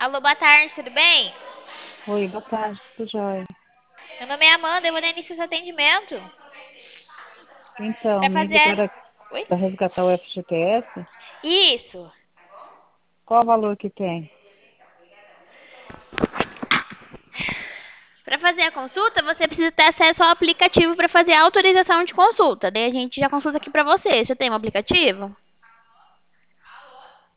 Alô, boa tarde, tudo bem? Oi, boa tarde, tudo jóia? Meu nome é Amanda, eu vou dar início ao seu atendimento. Então, Pra me fazer. ligaram Oi? para resgatar o FGTS. Isso. Qual o valor que tem? Pra fazer a consulta, você precisa ter acesso ao aplicativo pra fazer a autorização de consulta. Daí a gente já consulta aqui pra você. Você tem um aplicativo?